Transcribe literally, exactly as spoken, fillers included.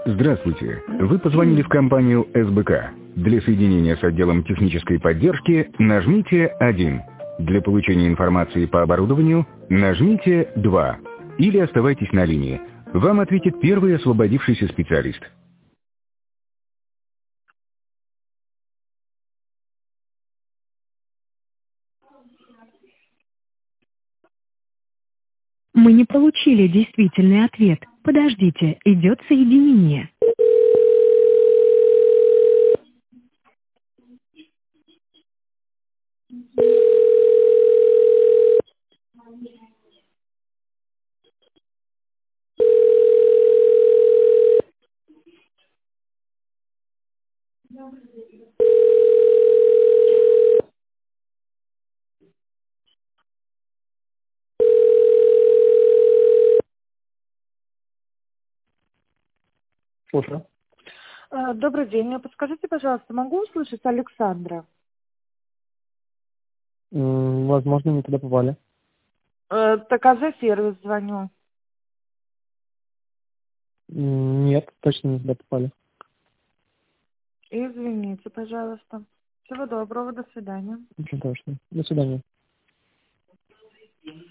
Здравствуйте. Вы позвонили в компанию СБК. Для соединения с отделом технической поддержки нажмите один. Для получения информации по оборудованию нажмите два. Или оставайтесь на линии. Вам ответит первый освободившийся специалист. Мы не получили действительный ответ. Подождите, идет соединение. Слушаю. Э, Добрый день. Э, Подскажите, пожалуйста, могу услышать Александра? М, Возможно, не туда попали. Э, Так а за сервис звоню. М, Нет, точно не туда попали. Извините, пожалуйста. Всего доброго, до свидания. Ничего точно. До свидания.